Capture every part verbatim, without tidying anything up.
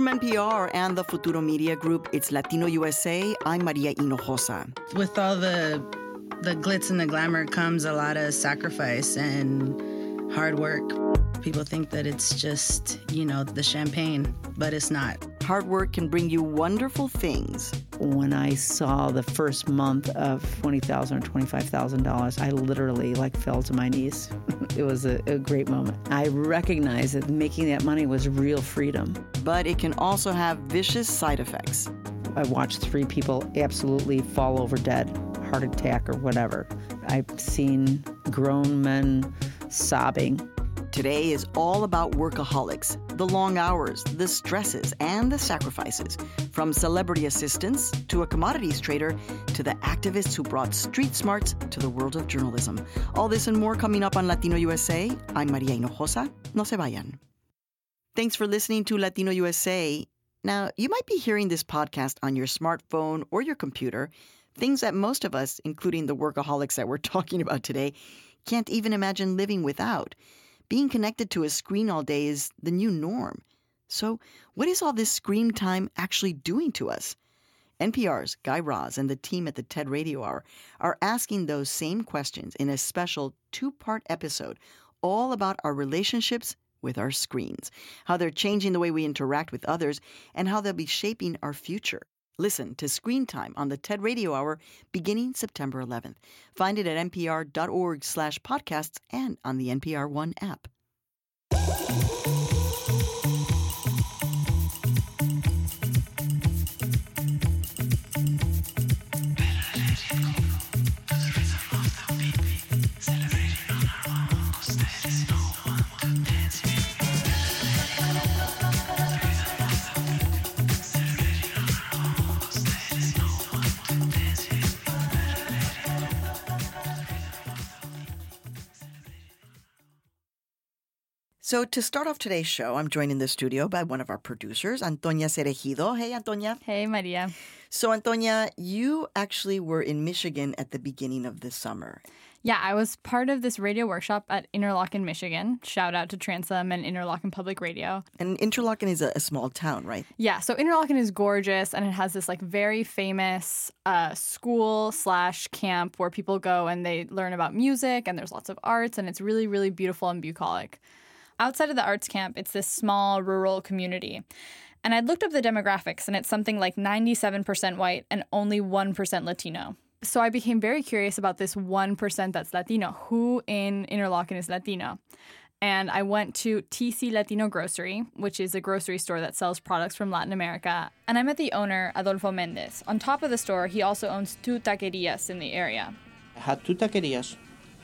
from N P R and the Futuro Media Group, it's Latino U S A. I'm Maria Hinojosa. With all the the glitz and the glamour comes a lot of sacrifice and hard work. People think that it's just, you know, the champagne, but it's not. Hard work can bring you wonderful things. When I saw the first month of twenty thousand dollars or twenty-five thousand dollars, I literally like fell to my knees. It was a, a great moment. I recognized that making that money was real freedom. But it can also have vicious side effects. I watched three people absolutely fall over dead, heart attack or whatever. I've seen grown men sobbing. Today is all about workaholics, the long hours, the stresses, and the sacrifices. From celebrity assistants to a commodities trader to the activists who brought street smarts to the world of journalism. All this and more coming up on Latino U S A. I'm Maria Hinojosa. No se vayan. Thanks for listening to Latino U S A. Now, you might be hearing this podcast on your smartphone or your computer, things that most of us, including the workaholics that we're talking about today, can't even imagine living without. Being connected to a screen all day is the new norm. So what is all this screen time actually doing to us? N P R's Guy Raz and the team at the TED Radio Hour are asking those same questions in a special two-part episode all about our relationships with our screens, how they're changing the way we interact with others, and how they'll be shaping our future. Listen to Screen Time on the TED Radio Hour beginning September eleventh. Find it at npr.org slash podcasts and on the N P R One app. So to start off today's show, I'm joined in the studio by one of our producers, Antonia Cereijido. Hey, Antonia. Hey, Maria. So, Antonia, you actually were in Michigan at the beginning of this summer. Yeah, I was part of this radio workshop at Interlochen, Michigan. Shout out to Transom and Interlochen Public Radio. And Interlochen is a, a small town, right? Yeah, so Interlochen is gorgeous, and it has this like very famous uh, school slash camp where people go and they learn about music, and there's lots of arts, and it's really, really beautiful and bucolic. Outside of the arts camp, it's this small rural community. And I looked up the demographics, and it's something like ninety-seven percent white and only one percent Latino. So I became very curious about this one percent that's Latino. Who in Interlochen is Latino? And I went to T C Latino Grocery, which is a grocery store that sells products from Latin America. And I met the owner, Adolfo Mendez. On top of the store, he also owns two taquerias in the area. I had two taquerias,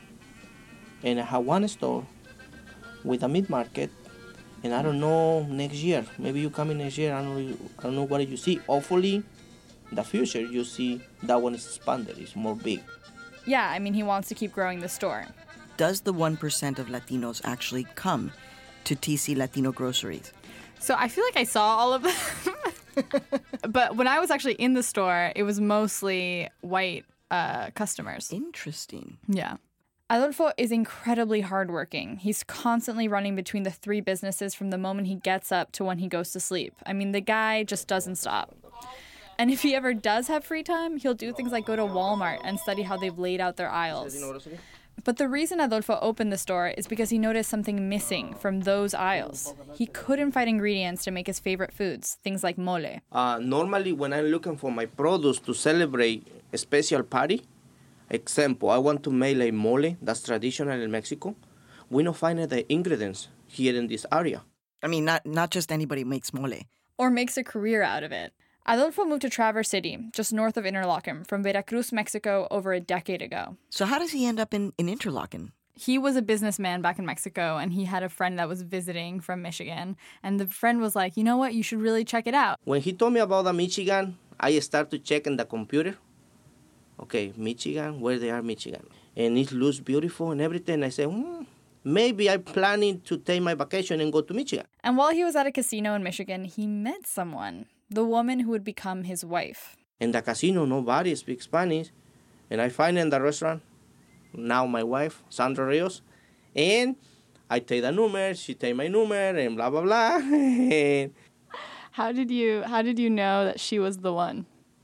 and I had one store with a meat market, and I don't know next year. Maybe you come in next year. I don't know. I don't know what you see. Hopefully, in the future you see that one is expanded. It's more big. Yeah, I mean he wants to keep growing the store. Does the one percent of Latinos actually come to T C Latino Groceries? So I feel like I saw all of them, but when I was actually in the store, it was mostly white uh, customers. Interesting. Yeah. Adolfo is incredibly hardworking. He's constantly running between the three businesses from the moment he gets up to when he goes to sleep. I mean, the guy just doesn't stop. And if he ever does have free time, he'll do things like go to Walmart and study how they've laid out their aisles. But the reason Adolfo opened the store is because he noticed something missing from those aisles. He couldn't find ingredients to make his favorite foods, things like mole. Uh, normally, when I'm looking for my produce to celebrate a special party, example, I want to make a mole that's traditional in Mexico. We don't find the ingredients here in this area. I mean, not not just anybody makes mole. Or makes a career out of it. Adolfo moved to Traverse City, just north of Interlochen, from Veracruz, Mexico, over a decade ago. So how does he end up in, in Interlochen? He was a businessman back in Mexico, and he had a friend that was visiting from Michigan. And the friend was like, you know what, you should really check it out. When he told me about the Michigan, I started to check in the computer. Okay, Michigan, where they are Michigan. And it looks beautiful and everything. I said, hmm, maybe I'm planning to take my vacation and go to Michigan. And while he was at a casino in Michigan, he met someone, the woman who would become his wife. In the casino, nobody speaks Spanish. And I find in the restaurant, now my wife, Sandra Rios. And I take the number, she take my number, and blah, blah, blah. And How did you How did you know that she was the one?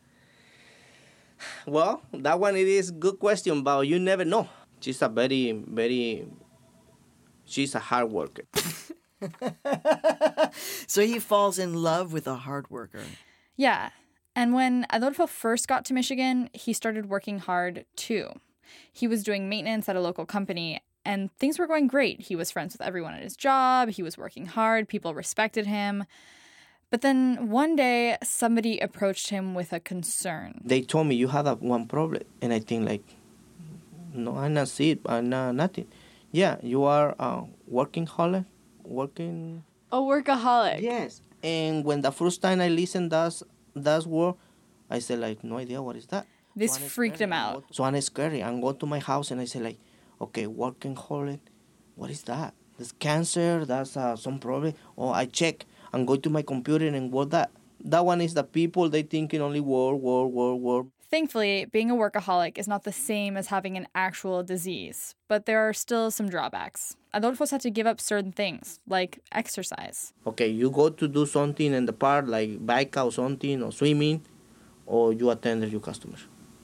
Well, that one it is a good question, but you never know. She's a very, very, she's a hard worker. So he falls in love with a hard worker. Yeah. And when Adolfo first got to Michigan, he started working hard too. He was doing maintenance at a local company, and things were going great. He was friends with everyone at his job. He was working hard. People respected him. But then one day, somebody approached him with a concern. They told me, you have a, one problem. And I think like, no, I'm not sick. I'm not nothing. Yeah, you are uh, working hard, working. A workaholic. Yes. And when the first time I listened that, that word, I said like, no idea what is that. This So freaked him out. So I'm scary. I go to my house and I say like, okay, working hard, what is that? That's cancer, that's uh, some problem. Or I check and go to my computer and what that. That one is the people, they thinking only work, work, work, work. Thankfully, being a workaholic is not the same as having an actual disease, but there are still some drawbacks. Adolfo's had to give up certain things, like exercise. Okay, you go to do something in the park, like bike or something, or swimming, or you attend your customers.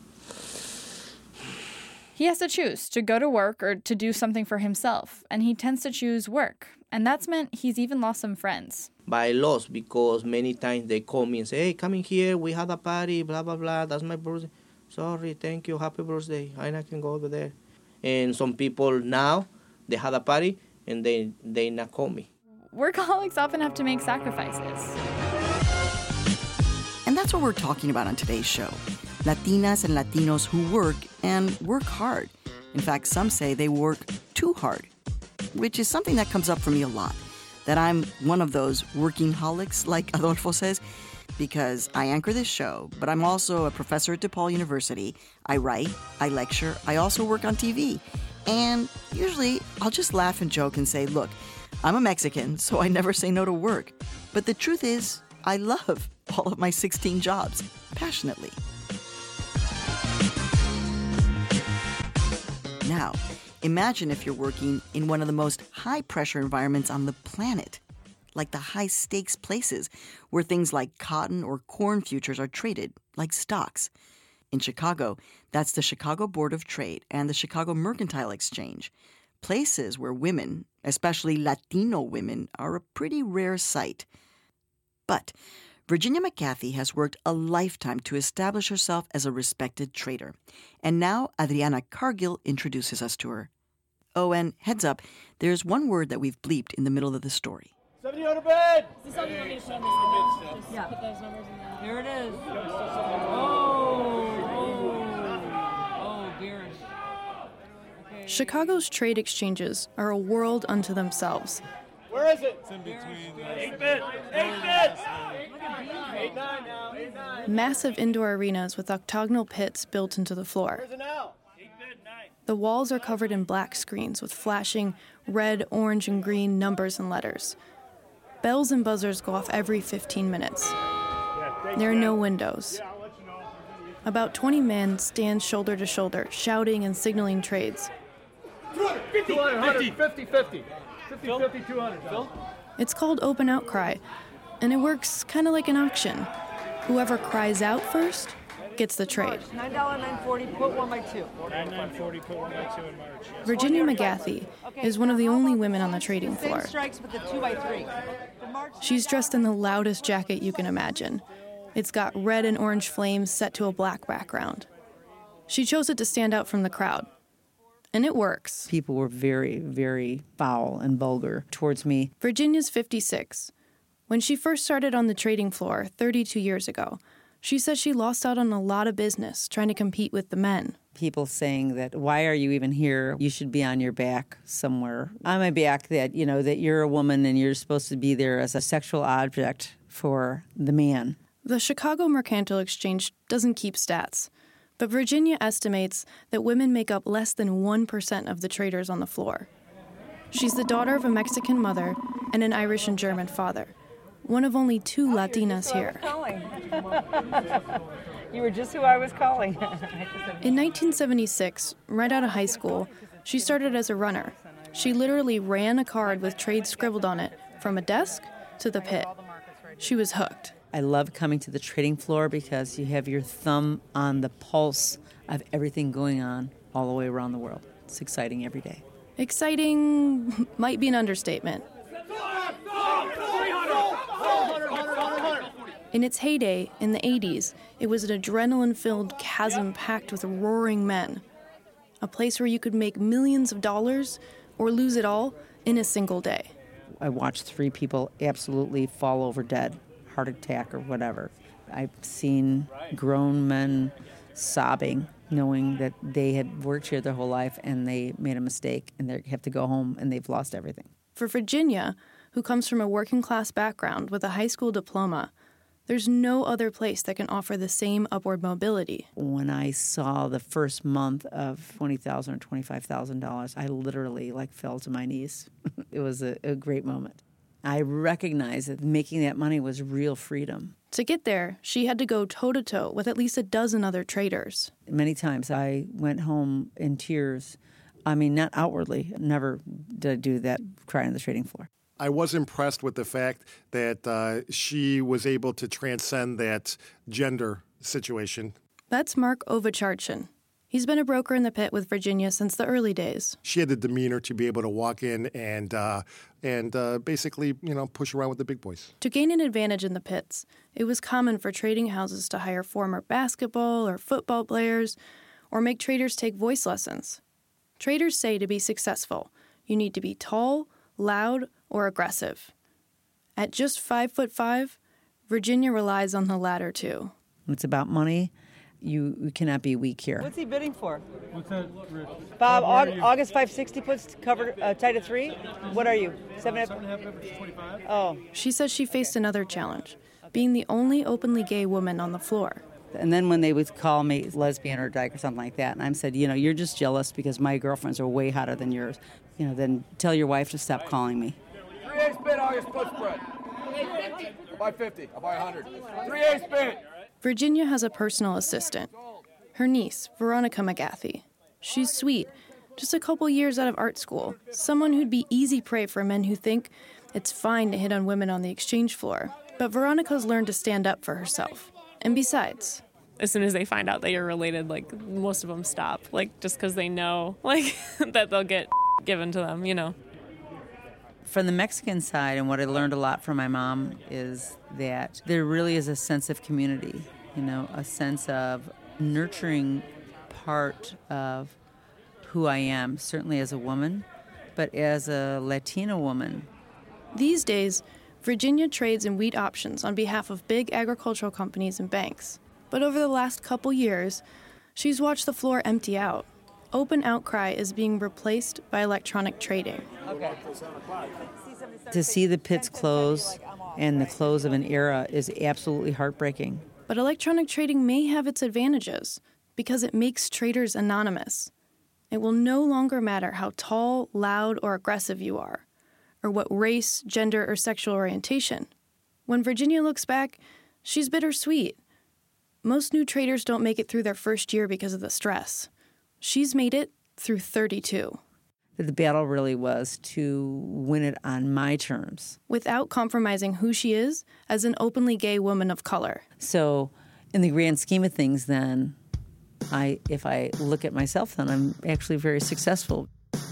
He has to choose to go to work or to do something for himself, and he tends to choose work. And that's meant he's even lost some friends. But I lost because many times they call me and say, hey, come in here, we had a party, blah, blah, blah, that's my birthday. Sorry, thank you, happy birthday, I can go over there. And some people now, they had a party and they, they not call me. Workaholics often have to make sacrifices. And that's what we're talking about on today's show. Latinas and Latinos who work and work hard. In fact, some say they work too hard, which is something that comes up for me a lot. That I'm one of those working holics, like Adolfo says, because I anchor this show, but I'm also a professor at DePaul University. I write, I lecture, I also work on T V. And usually I'll just laugh and joke and say, look, I'm a Mexican, so I never say no to work. But the truth is, I love all of my sixteen jobs, passionately. Now, imagine if you're working in one of the most high-pressure environments on the planet, like the high-stakes places where things like cotton or corn futures are traded, like stocks. In Chicago, that's the Chicago Board of Trade and the Chicago Mercantile Exchange, places where women, especially Latino women, are a pretty rare sight. But Virginia McGathy has worked a lifetime to establish herself as a respected trader. And now Adriana Cargill introduces us to her. Oh, and heads up, there's one word that we've bleeped in the middle of the story. Somebody on the bed! Yeah. Put those numbers in there. Here it is. Oh, oh, oh, dearest. Okay. Chicago's trade exchanges are a world unto themselves. Where is it? It's in between. Eight bit! Eight bit! Eight nine now. Eight nine. Massive indoor arenas with octagonal pits built into the floor. Where's it now? Eight bit nine. The walls are covered in black screens with flashing red, orange, and green numbers and letters. Bells and buzzers go off every fifteen minutes. There are no windows. About twenty men stand shoulder to shoulder, shouting and signaling trades. fifty, fifty, fifty, fifty. fifty, fifty, two hundred. Phil? It's called open outcry, and it works kind of like an auction. Whoever cries out first gets the trade. nine dollars nine forty, put one by two. nine nine forty, put one by two in March. Virginia McGathy is one of the only women on the trading floor. Same strikes with the two by three. She's dressed in the loudest jacket you can imagine. It's got red and orange flames set to a black background. She chose it to stand out from the crowd. And it works. People were very, very foul and vulgar towards me. Virginia's fifty-six. When she first started on the trading floor thirty-two years ago, she says she lost out on a lot of business trying to compete with the men. People saying that, why are you even here? You should be on your back somewhere. On my back that, you know, that you're a woman and you're supposed to be there as a sexual object for the man. The Chicago Mercantile Exchange doesn't keep stats, but Virginia estimates that women make up less than one percent of the traders on the floor. She's the daughter of a Mexican mother and an Irish and German father, one of only two Latinas here. You were just who I was calling. In nineteen seventy-six, right out of high school, she started as a runner. She literally ran a card with trade scribbled on it from a desk to the pit. She was hooked. I love coming to the trading floor because you have your thumb on the pulse of everything going on all the way around the world. It's exciting every day. Exciting might be an understatement. In its heyday, in the eighties, it was an adrenaline-filled chasm packed with roaring men. A place where you could make millions of dollars or lose it all in a single day. I watched three people absolutely fall over dead, heart attack or whatever. I've seen grown men sobbing, knowing that they had worked here their whole life and they made a mistake and they have to go home and they've lost everything. For Virginia, who comes from a working-class background with a high school diploma, there's no other place that can offer the same upward mobility. When I saw the first month of twenty thousand dollars or twenty-five thousand dollars, I literally like fell to my knees. It was a, a great moment. I recognized that making that money was real freedom. To get there, she had to go toe-to-toe with at least a dozen other traders. Many times I went home in tears. I mean, not outwardly. Never did I do that, cry on the trading floor. I was impressed with the fact that uh, she was able to transcend that gender situation. That's Mark Ovacharchin. He's been a broker in the pit with Virginia since the early days. She had the demeanor to be able to walk in and uh, and uh, basically, you know, push around with the big boys. To gain an advantage in the pits, it was common for trading houses to hire former basketball or football players or make traders take voice lessons. Traders say to be successful, you need to be tall, loud, or aggressive. At just five foot five, Virginia relies on the latter too. When it's about money, you, you cannot be weak here. What's he bidding for? What's that, Rich? Bob, Bob, Aug- August five sixty puts covered uh, tight at three. What are you? Seven Seven and a half average twenty-five. Oh. She says she faced another challenge, being the only openly gay woman on the floor. And then when they would call me lesbian or dyke or something like that, and I said, you know, you're just jealous because my girlfriends are way hotter than yours. You know, then tell your wife to stop calling me. Three eighths bid, August split spread. I'll buy fifty. I'll buy one hundred. Three eighths bid. Virginia has a personal assistant, her niece, Veronica McGathy. She's sweet, just a couple years out of art school, someone who'd be easy prey for men who think it's fine to hit on women on the exchange floor. But Veronica's learned to stand up for herself. And besides, as soon as they find out that you're related, like, most of them stop, like, just because they know, like, that they'll get given to them, you know. From the Mexican side, and what I learned a lot from my mom, is that there really is a sense of community, you know, a sense of nurturing part of who I am, certainly as a woman, but as a Latina woman. These days, Virginia trades in wheat options on behalf of big agricultural companies and banks. But over the last couple years, she's watched the floor empty out. Open outcry is being replaced by electronic trading. Okay. To see the pits close and the close of an era is absolutely heartbreaking. But electronic trading may have its advantages because it makes traders anonymous. It will no longer matter how tall, loud, or aggressive you are, or what race, gender, or sexual orientation. When Virginia looks back, she's bittersweet. Most new traders don't make it through their first year because of the stress. She's made it through thirty-two. The battle really was to win it on my terms, without compromising who she is as an openly gay woman of color. So in the grand scheme of things, then, I, if I look at myself, then I'm actually very successful.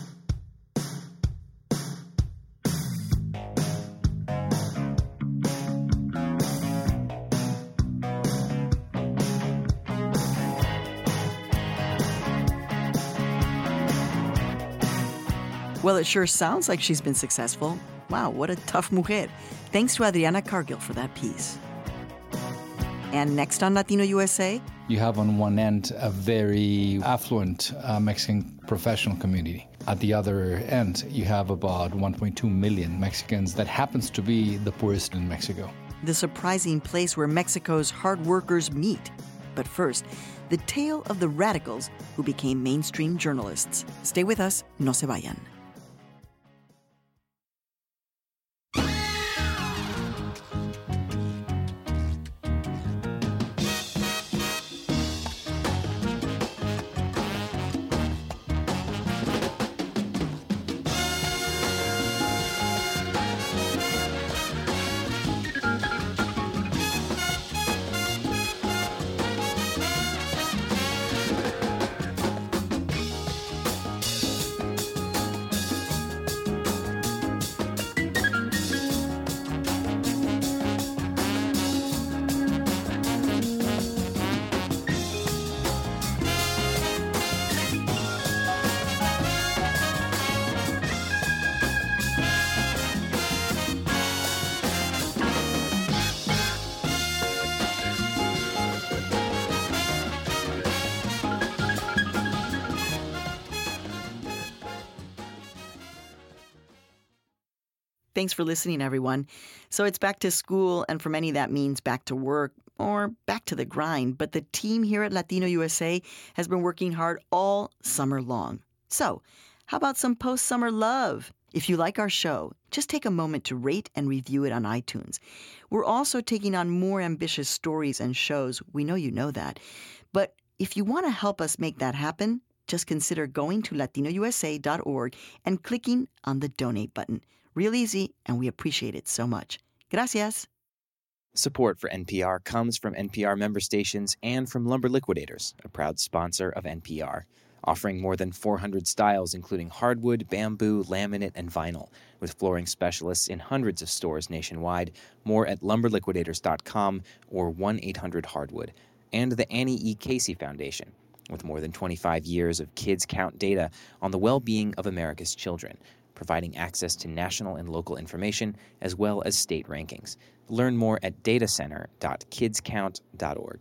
Well, it sure sounds like she's been successful. Wow, what a tough mujer. Thanks to Adriana Cargill for that piece. And next on Latino U S A? You have on one end a very affluent uh, Mexican professional community. At the other end, you have about one point two million Mexicans that happens to be the poorest in Mexico. The surprising place where Mexico's hard workers meet. But first, the tale of the radicals who became mainstream journalists. Stay with us, no se vayan. Thanks for listening, everyone. So it's back to school, and for many that means back to work or back to the grind. But the team here at Latino U S A has been working hard all summer long. So how about some post-summer love? If you like our show, just take a moment to rate and review it on iTunes. We're also taking on more ambitious stories and shows. We know you know that. But if you want to help us make that happen, just consider going to latino u s a dot org and clicking on the donate button. Real easy, and we appreciate it so much. Gracias. Support for N P R comes from N P R member stations and from Lumber Liquidators, a proud sponsor of N P R, offering more than four hundred styles including hardwood, bamboo, laminate, and vinyl, with flooring specialists in hundreds of stores nationwide. More at lumber liquidators dot com or one eight hundred hardwood. And the Annie E. Casey Foundation, with more than twenty-five years of Kids Count data on the well-being of America's children, providing access to national and local information as well as state rankings. Learn more at datacenter dot kids count dot org.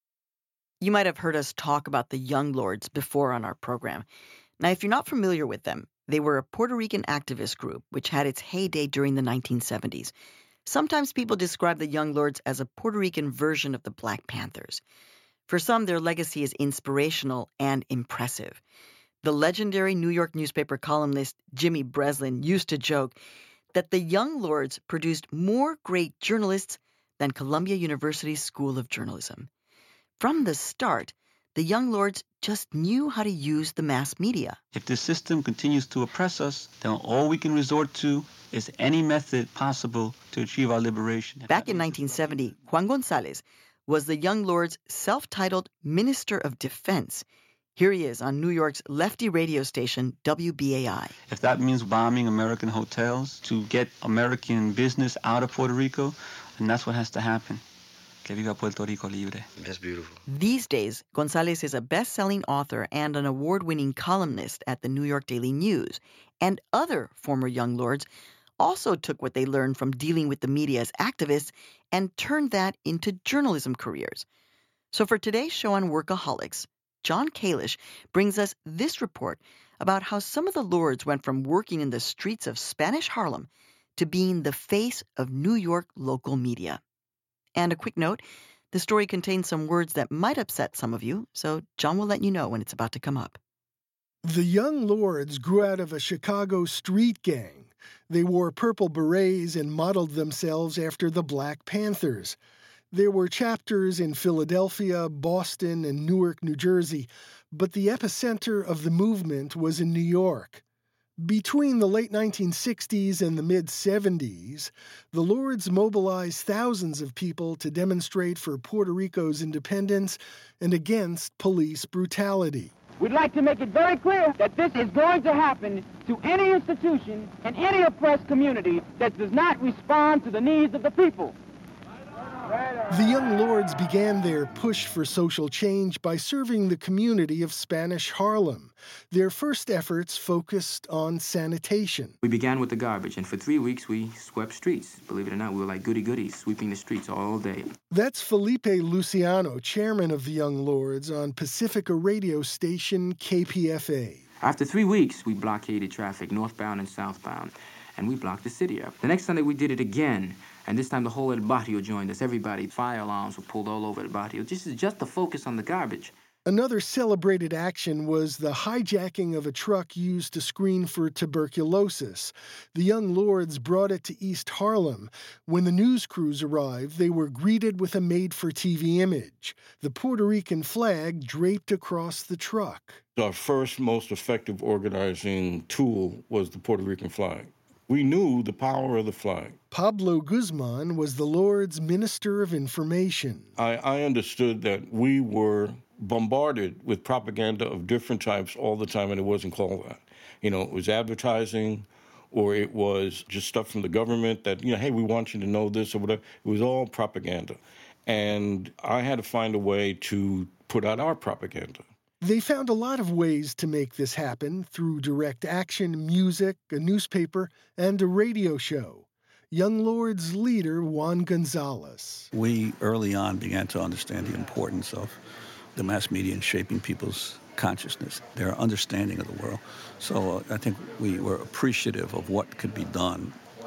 You might have heard us talk about the Young Lords before on our program. Now, if you're not familiar with them, they were a Puerto Rican activist group which had its heyday during the nineteen seventies. Sometimes people describe the Young Lords as a Puerto Rican version of the Black Panthers. For some, their legacy is inspirational and impressive. The legendary New York newspaper columnist Jimmy Breslin used to joke that the Young Lords produced more great journalists than Columbia University's School of Journalism. From the start, the Young Lords just knew how to use the mass media. If the system continues to oppress us, then all we can resort to is any method possible to achieve our liberation. Back in nineteen seventy, Juan Gonzalez was the Young Lords' self-titled Minister of Defense. Here he is on New York's lefty radio station, W B A I. If that means bombing American hotels to get American business out of Puerto Rico, then that's what has to happen. Que viva Puerto Rico libre. That's beautiful. These days, Gonzalez is a best-selling author and an award-winning columnist at the New York Daily News. And other former Young Lords also took what they learned from dealing with the media as activists and turned that into journalism careers. So for today's show on Workaholics, John Kalish brings us this report about how some of the Lords went from working in the streets of Spanish Harlem to being the face of New York local media. And a quick note, the story contains some words that might upset some of you, so John will let you know when it's about to come up. The Young Lords grew out of a Chicago street gang. They wore purple berets and modeled themselves after the Black Panthers. There were chapters in Philadelphia, Boston, and Newark, New Jersey, but the epicenter of the movement was in New York. Between the late nineteen sixties and the mid-seventies, the Lords mobilized thousands of people to demonstrate for Puerto Rico's independence and against police brutality. We'd like to make it very clear that this is going to happen to any institution and any oppressed community that does not respond to the needs of the people. The Young Lords began their push for social change by serving the community of Spanish Harlem. Their first efforts focused on sanitation. We began with the garbage, and for three weeks we swept streets. Believe it or not, we were like goody-goodies, sweeping the streets all day. That's Felipe Luciano, chairman of the Young Lords on Pacifica radio station K P F A. After three weeks, we blockaded traffic northbound and southbound, and we blocked the city up. The next Sunday we did it again. And this time the whole El Barrio joined us. Everybody, fire alarms were pulled all over El Barrio. This is just to focus on the garbage. Another celebrated action was the hijacking of a truck used to screen for tuberculosis. The Young Lords brought it to East Harlem. When the news crews arrived, they were greeted with a made-for-T V image, the Puerto Rican flag draped across the truck. Our first, most effective organizing tool was the Puerto Rican flag. We knew the power of the flag. Pablo Guzman was the Lord's Minister of Information. I, I understood that we were bombarded with propaganda of different types all the time, and it wasn't called that. You know, it was advertising, or it was just stuff from the government that, you know, hey, we want you to know this or whatever. It was all propaganda. And I had to find a way to put out our propaganda. They found a lot of ways to make this happen through direct action, music, a newspaper, and a radio show. Young Lords leader Juan Gonzalez. We early on began to understand the importance of the mass media in shaping people's consciousness, their understanding of the world. So uh, I think we were appreciative of what could be done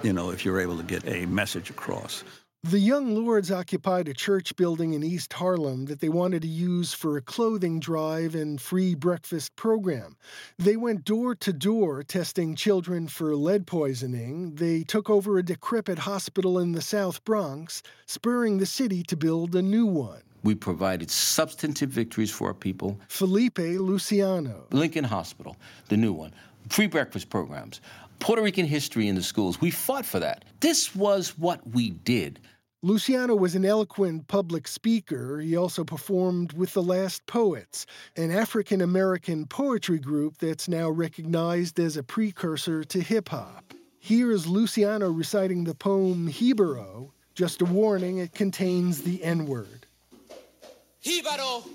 you know, if you're able to get a message across. The Young Lords occupied a church building in East Harlem that they wanted to use for a clothing drive and free breakfast program. They went door to door testing children for lead poisoning. They took over a decrepit hospital in the South Bronx, spurring the city to build a new one. We provided substantive victories for our people. Felipe Luciano. Lincoln Hospital, the new one. Free breakfast programs. Puerto Rican history in the schools. We fought for that. This was what we did. Luciano was an eloquent public speaker. He also performed with the Last Poets, an African-American poetry group that's now recognized as a precursor to hip-hop. Here's Luciano reciting the poem Hibaro. Just a warning, it contains the N-word. Hibaro,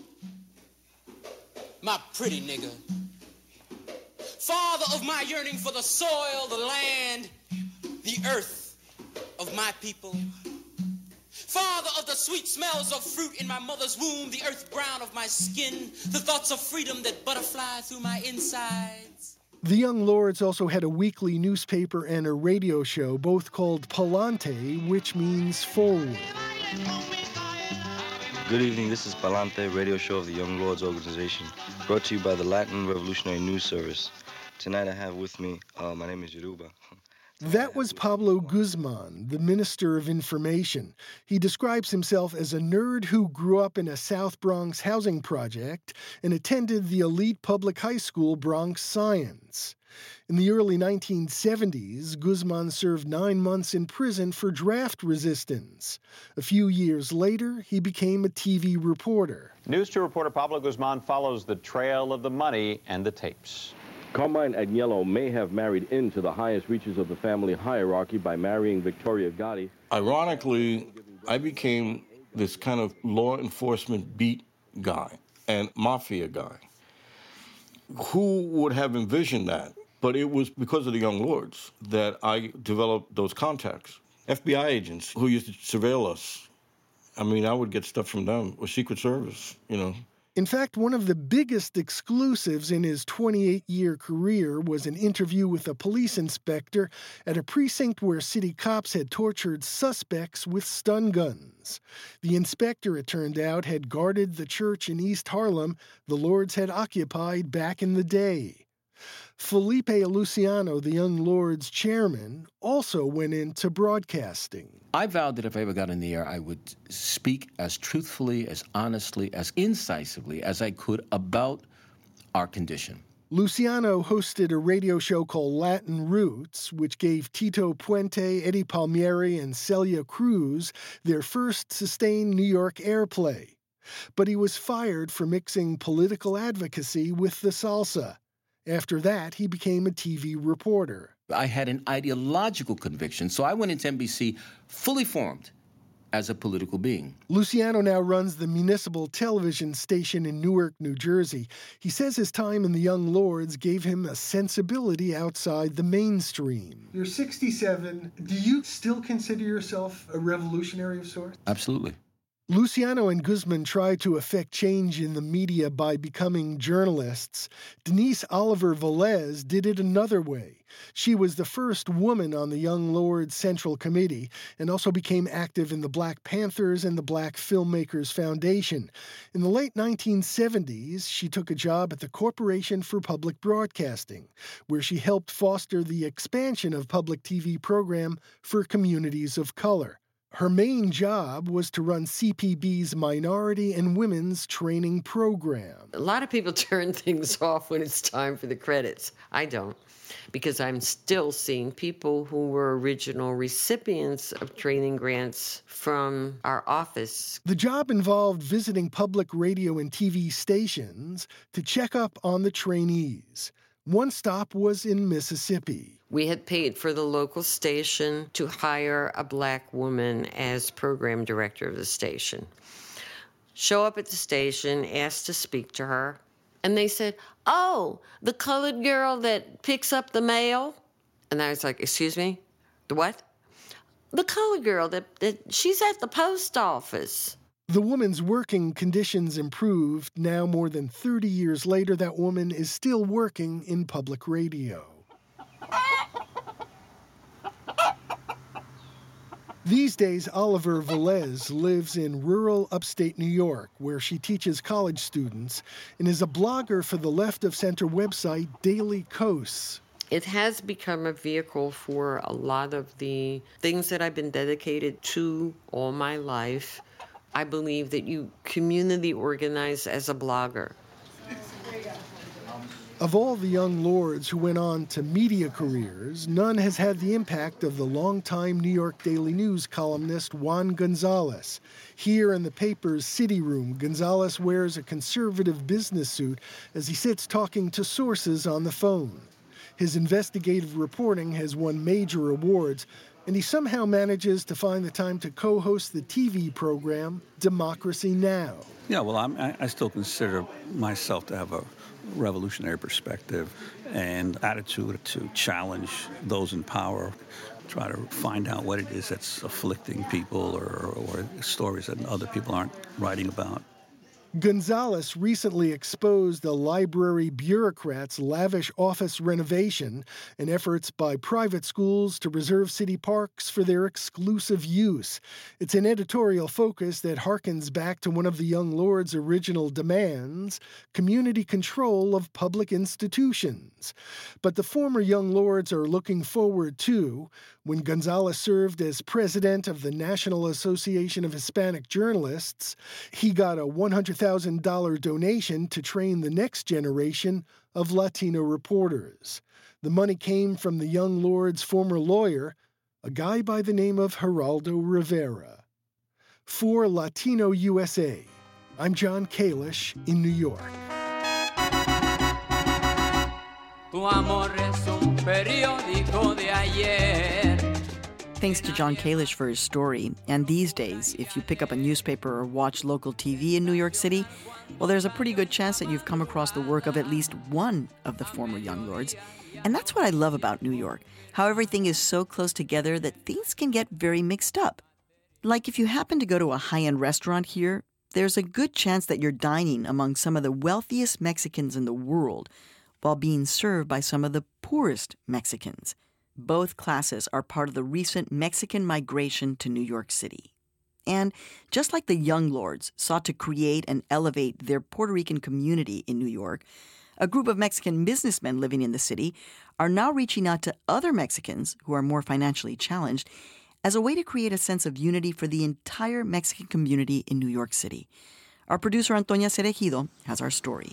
my pretty nigga. Father of my yearning for the soil, the land, the earth of my people. Father of the sweet smells of fruit in my mother's womb, the earth brown of my skin, the thoughts of freedom that butterfly through my insides. The Young Lords also had a weekly newspaper and a radio show, both called Palante, which means forward. Good evening, this is Palante, radio show of the Young Lords organization, brought to you by the Latin Revolutionary News Service. Tonight I have with me, uh, my name is Yoruba. That was Pablo Guzman, the Minister of Information. He describes himself as a nerd who grew up in a South Bronx housing project and attended the elite public high school Bronx Science. In the early nineteen seventies, Guzman served nine months in prison for draft resistance. A few years later, he became a T V reporter. News two reporter Pablo Guzman follows the trail of the money and the tapes. Carmine Agnello may have married into the highest reaches of the family hierarchy by marrying Victoria Gotti. Ironically, I became this kind of law enforcement beat guy and mafia guy. Who would have envisioned that? But it was because of the Young Lords that I developed those contacts. F B I agents who used to surveil us. I mean, I would get stuff from them, or Secret Service, you know. In fact, one of the biggest exclusives in his twenty-eight-year career was an interview with a police inspector at a precinct where city cops had tortured suspects with stun guns. The inspector, it turned out, had guarded the church in East Harlem the Lords had occupied back in the day. Felipe Luciano, the Young Lords chairman, also went into broadcasting. I vowed that if I ever got in the air, I would speak as truthfully, as honestly, as incisively as I could about our condition. Luciano hosted a radio show called Latin Roots, which gave Tito Puente, Eddie Palmieri, and Celia Cruz their first sustained New York airplay. But he was fired for mixing political advocacy with the salsa. After that, he became a T V reporter. I had an ideological conviction, so I went into N B C fully formed as a political being. Luciano now runs the municipal television station in Newark, New Jersey. He says his time in the Young Lords gave him a sensibility outside the mainstream. You're sixty-seven. Do you still consider yourself a revolutionary of sorts? Absolutely. Luciano and Guzman tried to effect change in the media by becoming journalists. Denise Oliver Velez did it another way. She was the first woman on the Young Lords Central Committee and also became active in the Black Panthers and the Black Filmmakers Foundation. In the late nineteen seventies, she took a job at the Corporation for Public Broadcasting, where she helped foster the expansion of public T V program for communities of color. Her main job was to run C P B's Minority and Women's Training Program. A lot of people turn things off when it's time for the credits. I don't, because I'm still seeing people who were original recipients of training grants from our office. The job involved visiting public radio and T V stations to check up on the trainees. One stop was in Mississippi. We had paid for the local station to hire a black woman as program director of the station. Show up at the station, asked to speak to her, and they said, "Oh, the colored girl that picks up the mail?" And I was like, "Excuse me? The what?" "The colored girl that, that she's at the post office." The woman's working conditions improved. Now, more than thirty years later, that woman is still working in public radio. These days, Oliver Velez lives in rural upstate New York, where she teaches college students and is a blogger for the left-of-center website Daily Kos. It has become a vehicle for a lot of the things that I've been dedicated to all my life. I believe that you community organize as a blogger. Of all the young lords who went on to media careers, none has had the impact of the longtime New York Daily News columnist Juan Gonzalez. Here in the paper's city room, Gonzalez wears a conservative business suit as he sits talking to sources on the phone. His investigative reporting has won major awards, and he somehow manages to find the time to co-host the T V program Democracy Now! Yeah, well, I'm, I, I still consider myself to have a revolutionary perspective and attitude to challenge those in power, try to find out what it is that's afflicting people or, or stories that other people aren't writing about. Gonzalez recently exposed the library bureaucrats' lavish office renovation and efforts by private schools to reserve city parks for their exclusive use. It's an editorial focus that harkens back to one of the young lords' original demands, community control of public institutions. But the former young lords are looking forward to, when Gonzalez served as president of the National Association of Hispanic Journalists, he got a one hundred thousand dollars donation to train the next generation of Latino reporters. The money came from the young lord's former lawyer, a guy by the name of Geraldo Rivera. For Latino U S A, I'm John Kalish in New York. Tu amor es un periódico de ayer. Thanks to John Kalish for his story. And these days, if you pick up a newspaper or watch local T V in New York City, well, there's a pretty good chance that you've come across the work of at least one of the former young lords. And that's what I love about New York, how everything is so close together that things can get very mixed up. Like if you happen to go to a high-end restaurant here, there's a good chance that you're dining among some of the wealthiest Mexicans in the world, while being served by some of the poorest Mexicans. Both classes are part of the recent Mexican migration to New York City. And just like the young lords sought to create and elevate their Puerto Rican community in New York, a group of Mexican businessmen living in the city are now reaching out to other Mexicans who are more financially challenged as a way to create a sense of unity for the entire Mexican community in New York City. Our producer, Antonia Cerejido, has our story.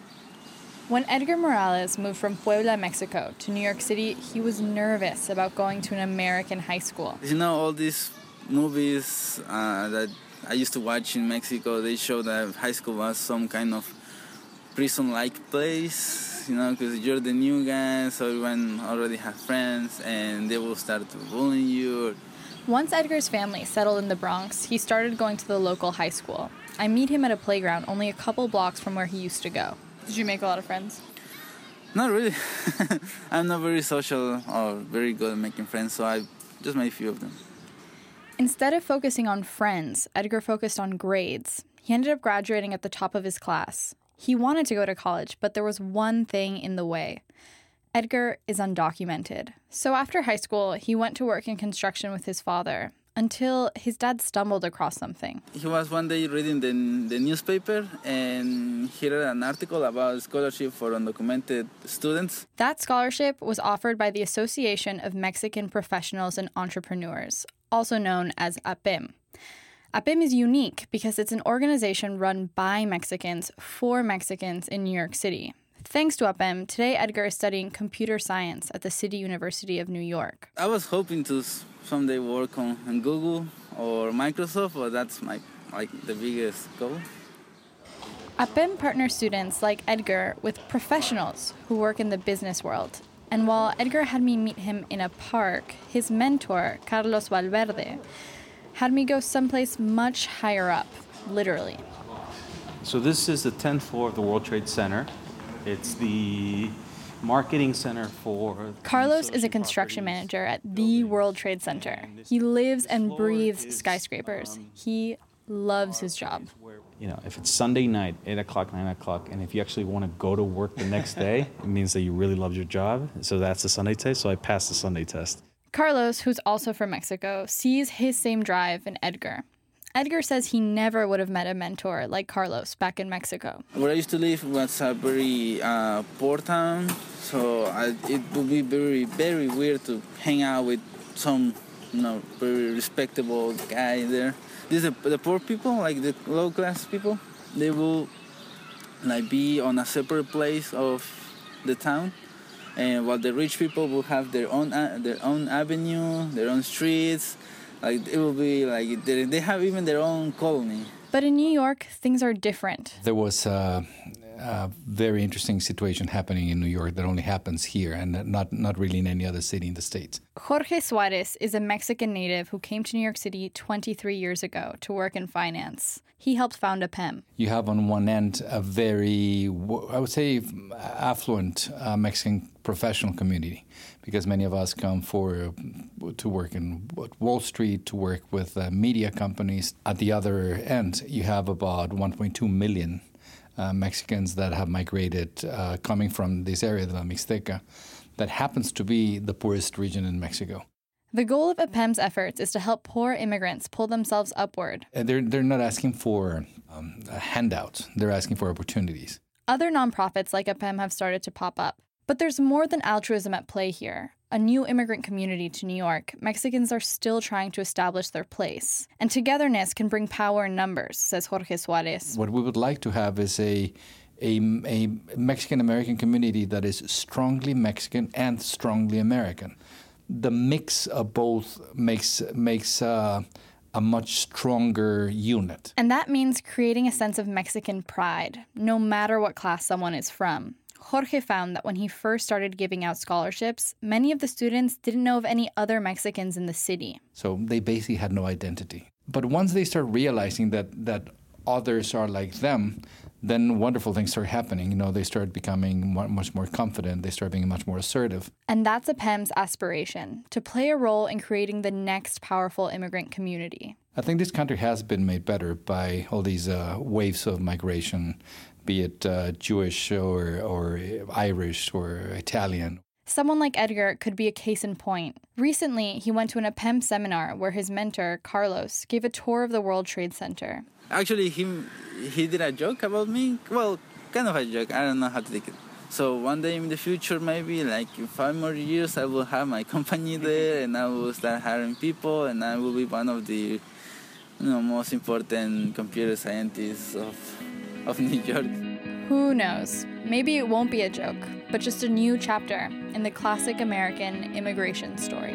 When Edgar Morales moved from Puebla, Mexico, to New York City, he was nervous about going to an American high school. You know, all these movies uh, that I used to watch in Mexico, they show that high school was some kind of prison-like place, you know, because you're the new guy, so everyone already has friends, and they will start to bully you. Once Edgar's family settled in the Bronx, he started going to the local high school. I meet him at a playground only a couple blocks from where he used to go. Did you make a lot of friends? Not really. I'm not very social or very good at making friends, so I just made a few of them. Instead of focusing on friends, Edgar focused on grades. He ended up graduating at the top of his class. He wanted to go to college, but there was one thing in the way. Edgar is undocumented. So after high school, he went to work in construction with his father, until his dad stumbled across something. He was one day reading the, the newspaper, and he read an article about a scholarship for undocumented students. That scholarship was offered by the Association of Mexican Professionals and Entrepreneurs, also known as A P E M. A P E M is unique because it's an organization run by Mexicans for Mexicans in New York City. Thanks to A P E M, today Edgar is studying computer science at the City University of New York. I was hoping to someday work on, on Google or Microsoft, but that's my like the biggest goal. A P E M partners students like Edgar with professionals who work in the business world. And while Edgar had me meet him in a park, his mentor, Carlos Valverde, had me go someplace much higher up, literally. So this is the tenth floor of the World Trade Center. It's the marketing center for... Carlos is a construction manager at the World Trade Center. He lives and breathes skyscrapers. He loves his job. You know, if it's Sunday night, eight o'clock, nine o'clock, and if you actually want to go to work the next day, it means that you really love your job. So that's the Sunday test. So I passed the Sunday test. Carlos, who's also from Mexico, sees his same drive in Edgar. Edgar says he never would have met a mentor like Carlos back in Mexico. Where I used to live was a very uh, poor town, so I, it would be very, very weird to hang out with some, you know, very respectable guy there. These are the poor people, like the low-class people. They will like be on a separate place of the town, and while the rich people will have their own uh, their own avenue, their own streets. Like it will be like they, they have even their own colony. But in New York, things are different. There was a, a very interesting situation happening in New York that only happens here and not, not really in any other city in the States. Jorge Suarez is a Mexican native who came to New York City twenty-three years ago to work in finance. He helped found A P E M. You have on one end a very, I would say, affluent uh, Mexican professional community, because many of us come for to work in Wall Street, to work with uh, media companies. At the other end, you have about one point two million uh, Mexicans that have migrated, uh, coming from this area, the La Mixteca, that happens to be the poorest region in Mexico. The goal of A P E M's efforts is to help poor immigrants pull themselves upward. And they're, they're not asking for um, handouts. They're asking for opportunities. Other nonprofits like A P E M have started to pop up. But there's more than altruism at play here. A new immigrant community to New York, Mexicans are still trying to establish their place. And togetherness can bring power in numbers, says Jorge Suarez. What we would like to have is a, a, a Mexican-American community that is strongly Mexican and strongly American. The mix of both makes makes uh, a much stronger unit. And that means creating a sense of Mexican pride, no matter what class someone is from. Jorge found that when he first started giving out scholarships, many of the students didn't know of any other Mexicans in the city. So they basically had no identity. But once they start realizing that that others are like them, then wonderful things start happening. You know, they start becoming much more confident. They start being much more assertive. And that's A P E M's aspiration, to play a role in creating the next powerful immigrant community. I think this country has been made better by all these uh, waves of migration, be it uh, Jewish or, or Irish or Italian. Someone like Edgar could be a case in point. Recently, he went to an A P E M seminar where his mentor, Carlos, gave a tour of the World Trade Center. Actually, he, he did a joke about me. Well, kind of a joke. I don't know how to take it. So one day in the future, maybe like in five more years, I will have my company there and I will start hiring people and I will be one of the you know, most important computer scientists of, of New York. Who knows? Maybe it won't be a joke, but just a new chapter in the classic American immigration story.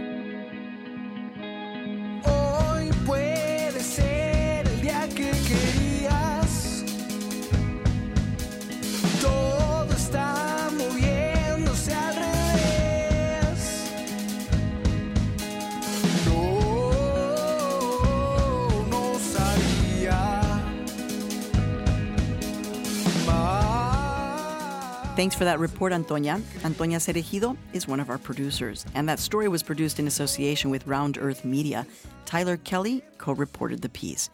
Hoy puede ser el día que querías. Todo está moviéndose al revés. No, no sabía. Thanks for that report, Antonia. Antonia Cerejido is one of our producers, and that story was produced in association with Round Earth Media. Tyler Kelly co-reported the piece.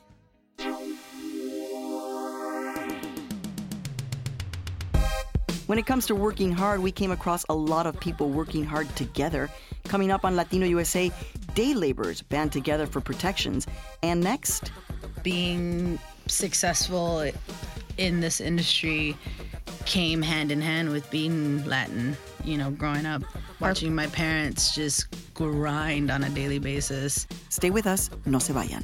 When it comes to working hard, we came across a lot of people working hard together. Coming up on Latino U S A, day laborers band together for protections. And next, being successful in this industry came hand in hand with being Latin, you know, growing up, watching my parents just grind on a daily basis. Stay with us, no se vayan.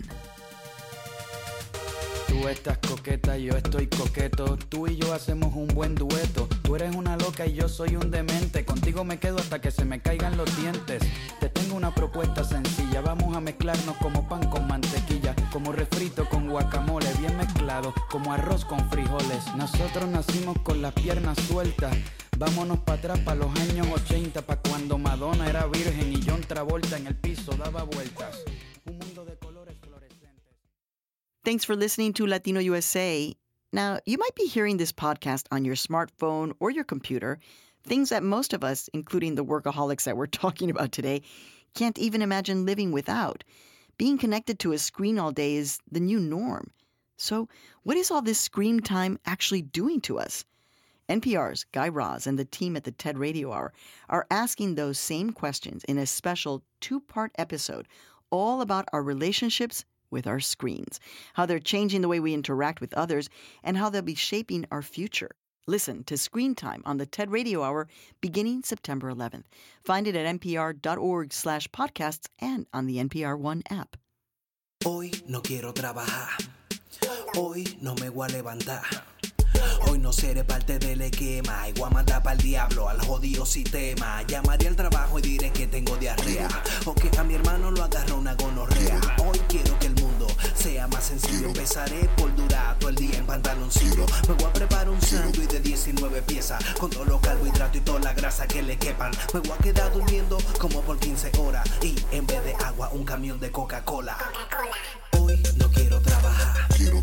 Tú estás coqueta, yo estoy coqueto. Tú y yo hacemos un buen dueto. Tú eres una loca y yo soy un demente. Contigo me quedo hasta que se me caigan los dientes. Te tengo una propuesta sencilla. Vamos a mezclarnos como pan con mantequilla, como refrito con guacamole, bien mezclado, como arroz con frijoles. Nosotros nacimos con las piernas sueltas. Vámonos para atrás, para los años ochenta, para cuando Madonna era virgen y John Travolta en el piso daba vueltas. Un mundo de colores fluorescentes. Thanks for listening to Latino U S A. Now, you might be hearing this podcast on your smartphone or your computer, things that most of us, including the workaholics that we're talking about today, can't even imagine living without. Being connected to a screen all day is the new norm. So, what is all this screen time actually doing to us? N P R's Guy Raz and the team at the TED Radio Hour are asking those same questions in a special two-part episode all about our relationships with our screens, how they're changing the way we interact with others, and how they'll be shaping our future. Listen to Screen Time on the TED Radio Hour beginning September eleventh. Find it at npr.org slash podcasts and on the N P R One app. Hoy no quiero trabajar. Hoy no me voy a levantar. Hoy no seré parte del esquema. Y voy a mandar pa'l diablo al jodido sistema. Llamaré al trabajo y diré que tengo diarrea. O que a mi hermano lo agarró una gonorrea. Hoy quiero que el mundo sea más sencillo. Empezaré por durar todo el día en pantaloncillo. Me voy a preparar un sándwich de diecinueve piezas. Con todos los carbohidratos y toda la grasa que le quepan. Me voy a quedar durmiendo como por quince horas. Y en vez de agua, un camión de Coca-Cola. Hoy no quiero trabajar. Quiero.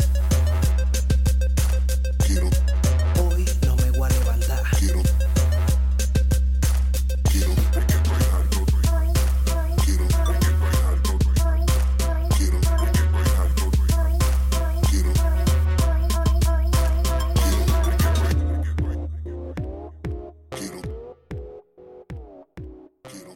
Quiero. Hoy no me voy a levantar. Quiero. Quiero. Porque estoy harto. Quiero. Porque estoy harto. Quiero. Porque estoy harto. Quiero. Quiero. Quiero.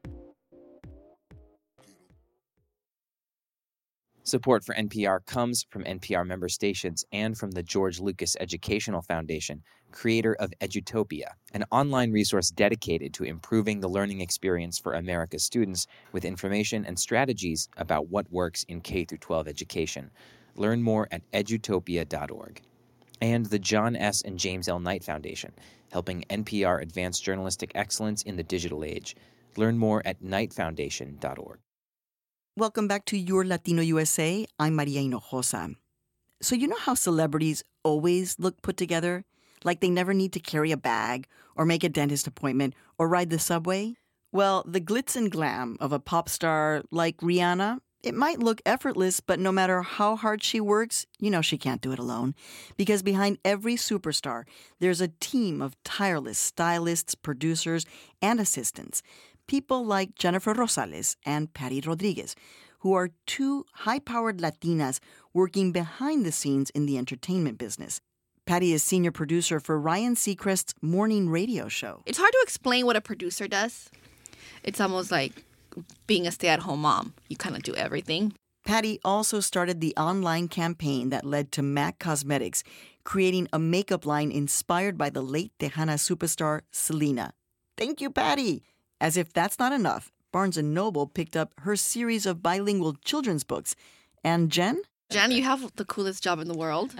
Support for N P R comes from N P R member stations and from the George Lucas Educational Foundation, creator of Edutopia, an online resource dedicated to improving the learning experience for America's students with information and strategies about what works in K through twelve education. Learn more at edutopia dot org. And the John S. and James L. Knight Foundation, helping N P R advance journalistic excellence in the digital age. Learn more at knight foundation dot org. Welcome back to Your Latino U S A. I'm Maria Hinojosa. So you know how celebrities always look put together? Like they never need to carry a bag or make a dentist appointment or ride the subway? Well, the glitz and glam of a pop star like Rihanna, it might look effortless, but no matter how hard she works, you know she can't do it alone. Because behind every superstar, there's a team of tireless stylists, producers, and assistants. People like Jennifer Rosales and Patty Rodriguez, who are two high-powered Latinas working behind the scenes in the entertainment business. Patty is senior producer for Ryan Seacrest's morning radio show. It's hard to explain what a producer does. It's almost like being a stay-at-home mom. You kind of do everything. Patty also started the online campaign that led to MAC Cosmetics, creating a makeup line inspired by the late Tejana superstar Selena. Thank you, Patty! As if that's not enough, Barnes and Noble picked up her series of bilingual children's books. And Jen? Jen, you have the coolest job in the world.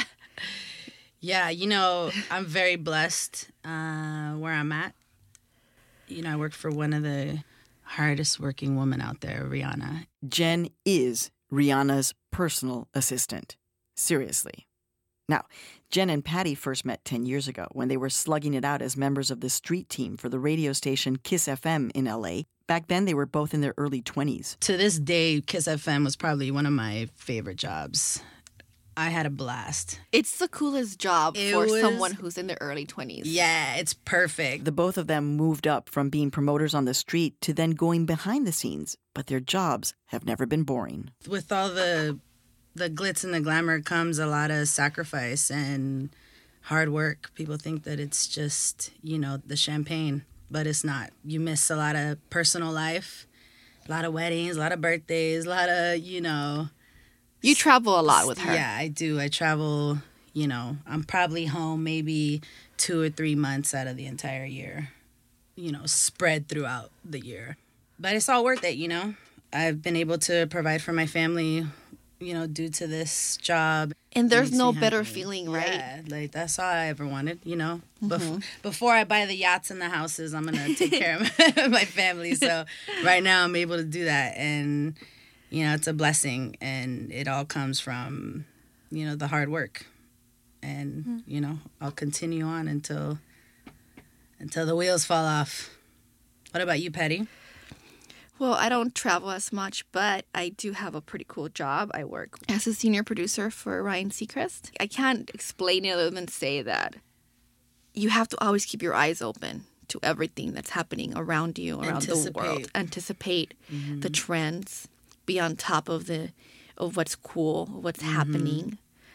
Yeah, you know, I'm very blessed uh, where I'm at. You know, I work for one of the hardest working women out there, Rihanna. Jen is Rihanna's personal assistant. Seriously. Now, Jen and Patty first met ten years ago when they were slugging it out as members of the street team for the radio station Kiss F M in L A. Back then, they were both in their early twenties. To this day, Kiss F M was probably one of my favorite jobs. I had a blast. It's the coolest job It for was- someone who's in their early twenties. Yeah, it's perfect. The both of them moved up from being promoters on the street to then going behind the scenes, but their jobs have never been boring. With all the the glitz and the glamour comes a lot of sacrifice and hard work. People think that it's just, you know, the champagne, but it's not. You miss a lot of personal life, a lot of weddings, a lot of birthdays, a lot of, you know. You travel a lot with her. Yeah, I do. I travel, you know, I'm probably home maybe two or three months out of the entire year, you know, spread throughout the year. But it's all worth it, you know. I've been able to provide for my family, you know, due to this job. And there's Makes no me better happy. feeling, right? Yeah, like that's all I ever wanted, you know. Bef- Mhm. before I buy the yachts and the houses, I'm gonna take care of my family. So right now, I'm able to do that, and you know, it's a blessing, and it all comes from, you know, the hard work, and Mhm. you know, I'll continue on until until the wheels fall off. What about you, Patty? Well, I don't travel as much, but I do have a pretty cool job. I work as a senior producer for Ryan Seacrest. I can't explain it other than say that you have to always keep your eyes open to everything that's happening around you, around the world. Anticipate. Anticipate Mhm. the trends, be on top of the of what's cool, what's happening.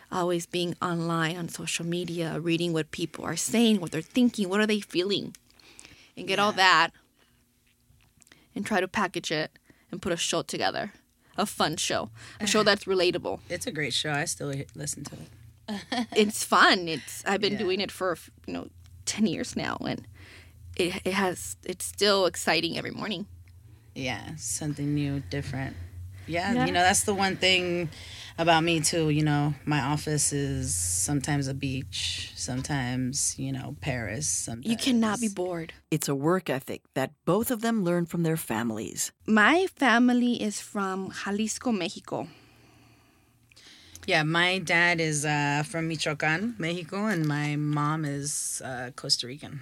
always being online on social media, reading what people are saying, what they're thinking, what are they feeling, and get yeah. all that and try to package it and put a show together, a fun show, a show that's relatable. It's a great show. I still listen to it. It's fun. It's I've been Yeah. doing it for, you know, ten years now, and it it has it's still exciting every morning. Yeah, something new, different. Yeah, Yeah. you know, that's the one thing about me too. You know, my office is sometimes a beach, sometimes, you know, Paris. Sometimes. You cannot be bored. It's a work ethic that both of them learned from their families. My family is from Jalisco, Mexico. Yeah, my dad is uh, from Michoacan, Mexico, and my mom is uh, Costa Rican.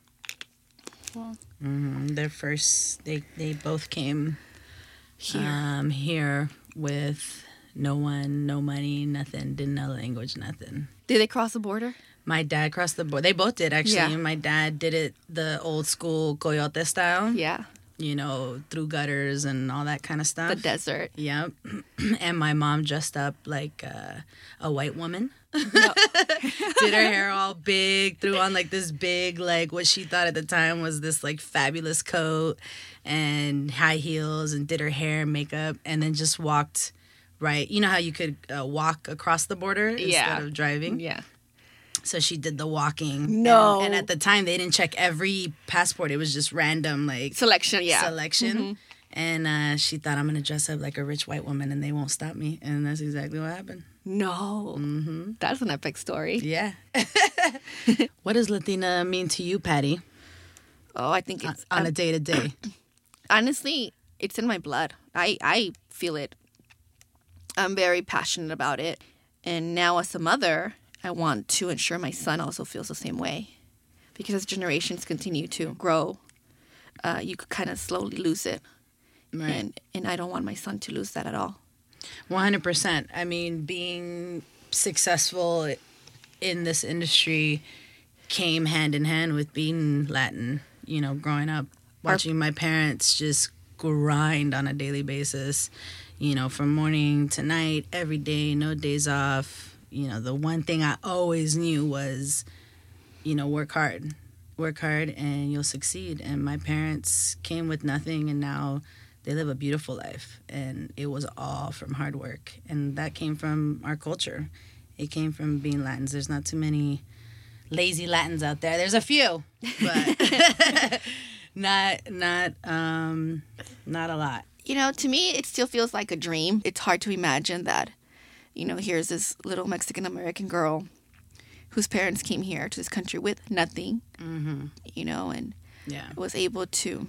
Well, Mm-hmm. Their first, they they both came Here. um, here with no one, no money, nothing, didn't know the language, nothing. Did they cross the border? My dad crossed the border. They both did, actually. Yeah. My dad did it the old school coyote style. Yeah. You know, through gutters and all that kind of stuff. The desert. Yep. And my mom dressed up like uh, a white woman. Did her hair all big, threw on like this big, like what she thought at the time was this like fabulous coat and high heels, and did her hair and makeup, and then just walked right. You know how you could uh, walk across the border instead Yeah. of driving? Yeah. So she did the walking. No. And, and at the time, they didn't check every passport. It was just random, like... Selection, yeah. Selection. Mhm. And uh, she thought, I'm going to dress up like a rich white woman and they won't stop me. And that's exactly what happened. No. Mm-hmm. That's an epic story. Yeah. What does Latina mean to you, Patty? Oh, I think it's... On um, a day-to-day. Honestly, it's in my blood. I, I feel it. I'm very passionate about it. And now as a mother, I want to ensure my son also feels the same way. Because as generations continue to grow, uh, you could kind of slowly lose it. Right. And, and I don't want my son to lose that at all. one hundred percent. I mean, being successful in this industry came hand in hand with being Latin. You know, growing up, watching my parents just grind on a daily basis, you know, from morning to night, every day, no days off. You know, the one thing I always knew was, you know, work hard. Work hard and you'll succeed. And my parents came with nothing, and now they live a beautiful life. And it was all from hard work. And that came from our culture. It came from being Latins. There's not too many lazy Latins out there. There's a few, but not not um not a lot. You know, to me, it still feels like a dream. It's hard to imagine that, you know, here's this little Mexican-American girl whose parents came here to this country with nothing, Mm-hmm. you know, and Yeah. was able to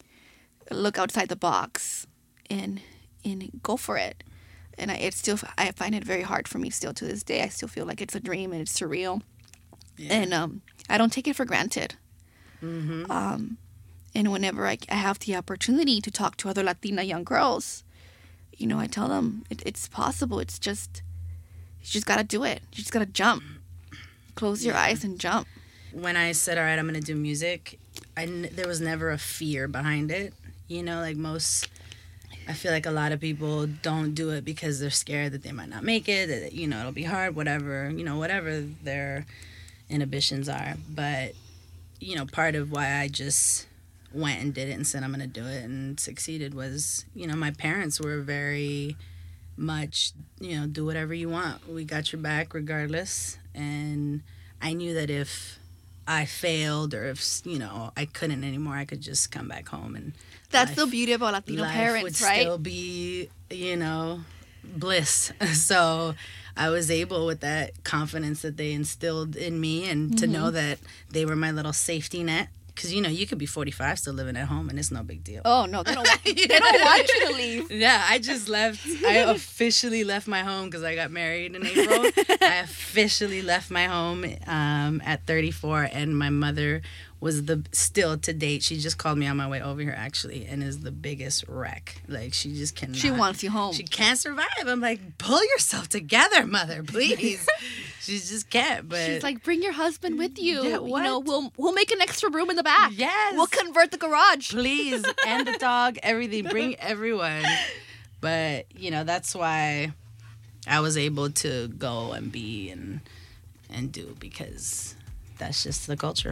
look outside the box and and go for it. And I, it's still, I find it very hard for me still to this day. I still feel like it's a dream and it's surreal. Yeah. And um, I don't take it for granted. Mm-hmm. Um, and whenever I, I have the opportunity to talk to other Latina young girls, you know, I tell them it, it's possible. It's just, you just got to do it. You just got to jump. Close your Yeah. eyes and jump. When I said, all right, I'm going to do music, I n- there was never a fear behind it. You know, like most, I feel like a lot of people don't do it because they're scared that they might not make it, that, you know, it'll be hard, whatever, you know, whatever their inhibitions are. But, you know, part of why I just went and did it and said I'm going to do it and succeeded was, you know, my parents were very much, you know, do whatever you want. We got your back regardless. And I knew that if I failed or if, you know, I couldn't anymore, I could just come back home and That's life, the beauty about Latino life parents, would right? still be, you know, bliss. So I was able, with that confidence that they instilled in me, and to Mhm. know that they were my little safety net. Because, you know, you could be forty-five still living at home and it's no big deal. Oh, no, they don't, want, they don't want you to leave. Yeah, I just left. I officially left my home because I got married in April. I officially left my home um, at thirty-four, and my mother was the still to date. She just called me on my way over here actually, and is the biggest wreck. Like, she just cannot. She wants you home. She can't survive. I'm like, pull yourself together, mother, please. She just can't. But She's like, bring your husband with you. Yeah, You know, what? we'll we'll make an extra room in the back. Yes. We'll convert the garage. Please, and the dog, everything. Bring everyone. But, you know, that's why I was able to go and be and and do because that's just the culture.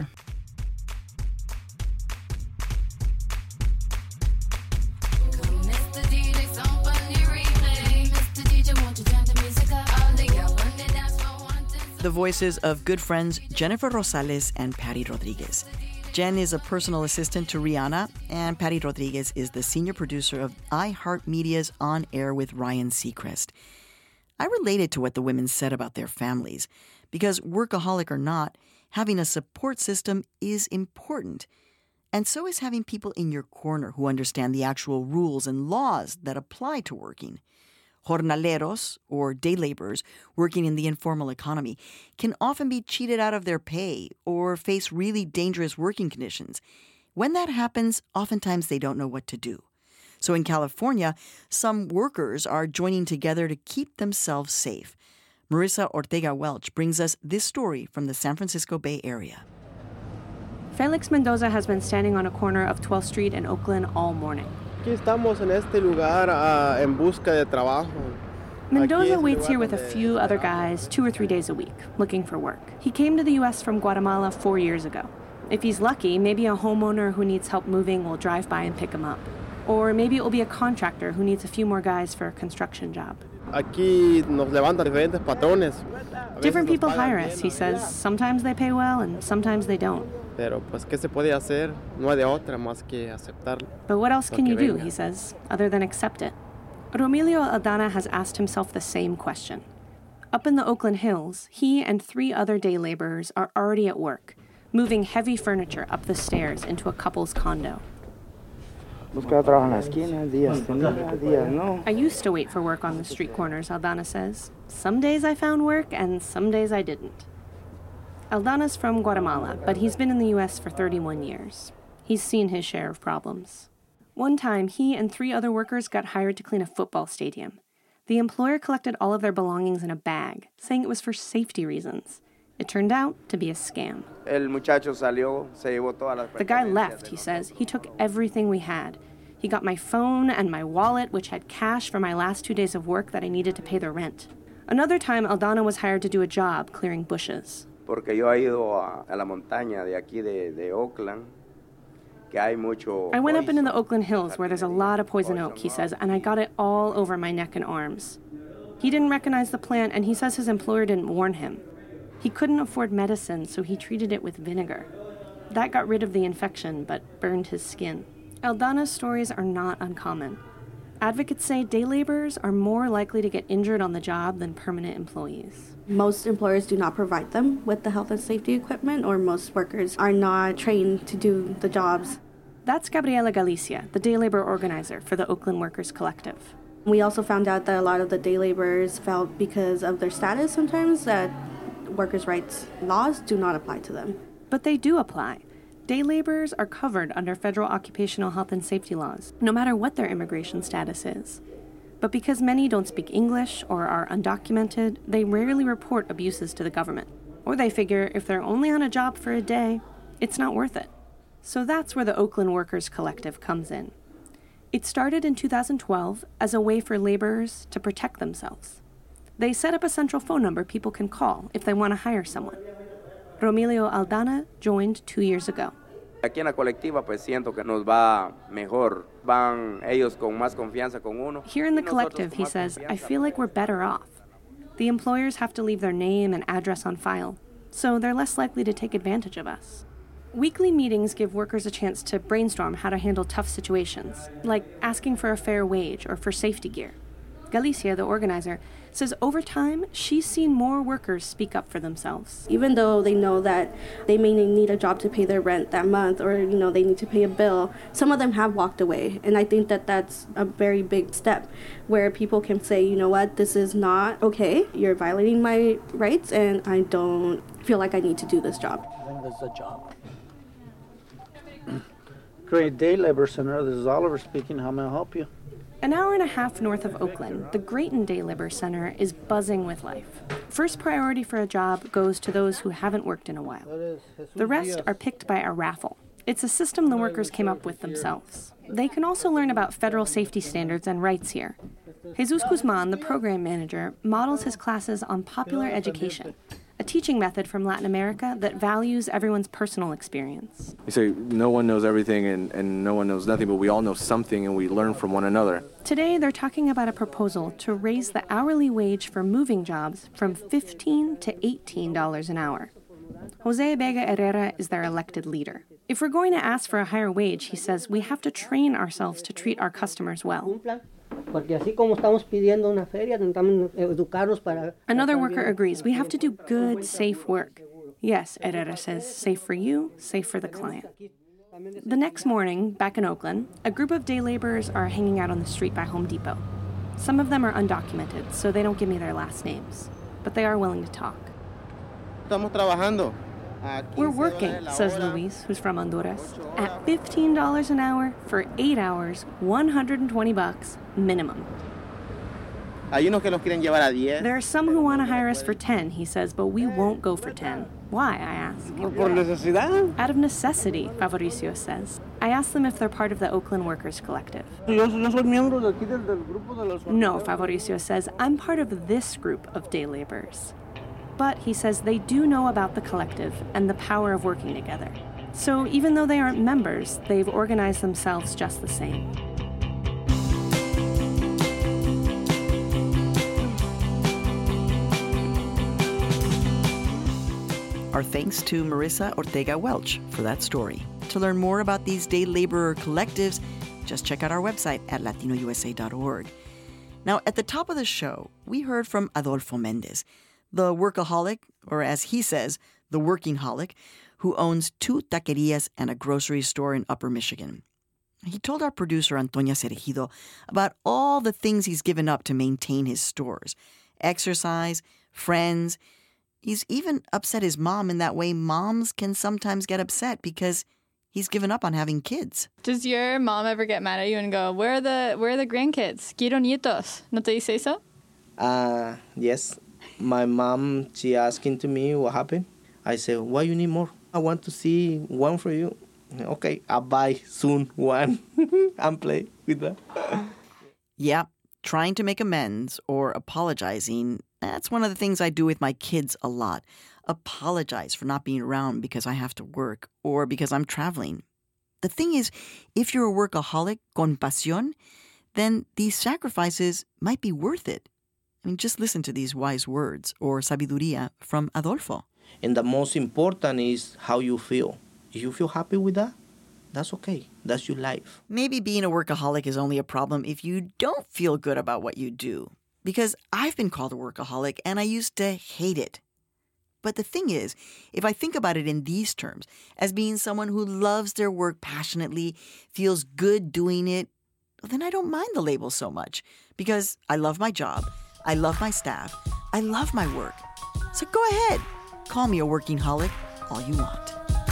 The voices of good friends Jennifer Rosales and Patty Rodriguez. Jen is a personal assistant to Rihanna, and Patty Rodriguez is the senior producer of iHeartMedia's On Air with Ryan Seacrest. I related to what the women said about their families, because workaholic or not, having a support system is important. And so is having people in your corner who understand the actual rules and laws that apply to working. Jornaleros, or day laborers working in the informal economy, can often be cheated out of their pay or face really dangerous working conditions. When that happens, oftentimes they don't know what to do. So in California, some workers are joining together to keep themselves safe. Marissa Ortega Welch brings us this story from the San Francisco Bay Area. Felix Mendoza has been standing on a corner of twelfth Street in Oakland all morning. Aquí estamos en este lugar uh, en busca de trabajo. Mendoza waits here with a few other guys two or three days a week, looking for work. He came to the U S from Guatemala four years ago. If he's lucky, maybe a homeowner who needs help moving will drive by and pick him up. Or maybe it will be a contractor who needs a few more guys for a construction job. Aquí nos levantan diferentes patrones. Different people hire us, he says. Sometimes they pay well and sometimes they don't. Pero pues qué se puede hacer? No hay de otra más que aceptarlo. But what else can you do, he says, other than accept it? Romelio Aldana has asked himself the same question. Up in the Oakland Hills, he and three other day laborers are already at work, moving heavy furniture up the stairs into a couple's condo. I used to wait for work on the street corners, Aldana says. Some days I found work and some days I didn't. Aldana's from Guatemala, but he's been in the U S for thirty-one years. He's seen his share of problems. One time, he and three other workers got hired to clean a football stadium. The employer collected all of their belongings in a bag, saying it was for safety reasons. It turned out to be a scam. The guy left, he says. He took everything we had. He got my phone and my wallet, which had cash for my last two days of work that I needed to pay the rent. Another time, Aldana was hired to do a job clearing bushes. Porque yo he ido a, a la montaña de aquí de, de Oakland, que hay mucho. I went up into the Oakland Hills where there's a lot of poison oak, he says, and I got it all over my neck and arms. He didn't recognize the plant, and he says his employer didn't warn him. He couldn't afford medicine, so he treated it with vinegar. That got rid of the infection, but burned his skin. Aldana's stories are not uncommon. Advocates say day laborers are more likely to get injured on the job than permanent employees. Most employers do not provide them with the health and safety equipment, or most workers are not trained to do the jobs. That's Gabriela Galicia, the day labor organizer for the Oakland Workers Collective. We also found out that a lot of the day laborers felt because of their status sometimes that workers' rights laws do not apply to them. But they do apply. Day laborers are covered under federal occupational health and safety laws, no matter what their immigration status is. But because many don't speak English or are undocumented, they rarely report abuses to the government. Or they figure if they're only on a job for a day, it's not worth it. So that's where the Oakland Workers Collective comes in. It started in two thousand twelve as a way for laborers to protect themselves. They set up a central phone number people can call if they want to hire someone. Romelio Aldana joined two years ago. Aquí en la colectiva pues siento que nos va mejor. Van ellos con más confianza con uno. Here in the collective, he says, I feel like we're better off. The employers have to leave their name and address on file, so they're less likely to take advantage of us. Weekly meetings give workers a chance to brainstorm how to handle tough situations, like asking for a fair wage or for safety gear. Galicia, the organizer, says over time, she's seen more workers speak up for themselves. Even though they know that they may need a job to pay their rent that month, or, you know, they need to pay a bill, some of them have walked away. And I think that that's a very big step where people can say, you know what, this is not okay. You're violating my rights, and I don't feel like I need to do this job. I think this is a job. Great Day Labor Center, this is Oliver speaking. How may I help you? An hour and a half north of Oakland, the Grayton Day Labor Center is buzzing with life. First priority for a job goes to those who haven't worked in a while. The rest are picked by a raffle. It's a system the workers came up with themselves. They can also learn about federal safety standards and rights here. Jesus Guzman, the program manager, models his classes on popular education, a teaching method from Latin America that values everyone's personal experience. You say no one knows everything and, and no one knows nothing, but we all know something and we learn from one another. Today, they're talking about a proposal to raise the hourly wage for moving jobs from fifteen dollars to eighteen dollars an hour. Jose Vega Herrera is their elected leader. If we're going to ask for a higher wage, he says, we have to train ourselves to treat our customers well. Another worker agrees. We have to do good, safe work. Yes, Herrera says, safe for you, safe for the client. The next morning, back in Oakland, a group of day laborers are hanging out on the street by Home Depot. Some of them are undocumented, so they don't give me their last names, but they are willing to talk. Estamos trabajando. We're working, says Luis, who's from Honduras, at fifteen dollars an hour for eight hours, one hundred twenty bucks minimum. There are some who want to hire us for ten, he says, but we won't go for ten. Why, I ask. Out of necessity, Fabricio says. I ask them if they're part of the Oakland Workers Collective. No, Fabricio says, I'm part of this group of day laborers. But he says they do know about the collective and the power of working together. So even though they aren't members, they've organized themselves just the same. Our thanks to Marissa Ortega Welch for that story. To learn more about these day laborer collectives, just check out our website at latino u s a dot org. Now, at the top of the show, we heard from Adolfo Mendez, the workaholic, or as he says, the working-holic, who owns two taquerias and a grocery store in Upper Michigan. He told our producer, Antonia Cerejido, about all the things he's given up to maintain his stores. Exercise, friends. He's even upset his mom in that way moms can sometimes get upset because he's given up on having kids. Does your mom ever get mad at you and go, where are the, where are the grandkids? Quiero nietos. ¿No te dice eso? Uh, yes. My mom, she asking to me what happened. I said, why you need more? I want to see one for you. Okay, I'll buy soon one and play with that. Yeah, trying to make amends or apologizing, that's one of the things I do with my kids a lot. Apologize for not being around because I have to work or because I'm traveling. The thing is, if you're a workaholic con pasión, then these sacrifices might be worth it. I mean, just listen to these wise words or sabiduría from Adolfo. And the most important is how you feel. If you feel happy with that, that's okay. That's your life. Maybe being a workaholic is only a problem if you don't feel good about what you do. Because I've been called a workaholic and I used to hate it. But the thing is, if I think about it in these terms, as being someone who loves their work passionately, feels good doing it, well, then I don't mind the label so much. Because I love my job. I love my staff. I love my work. So go ahead. Call me a working-holic all you want.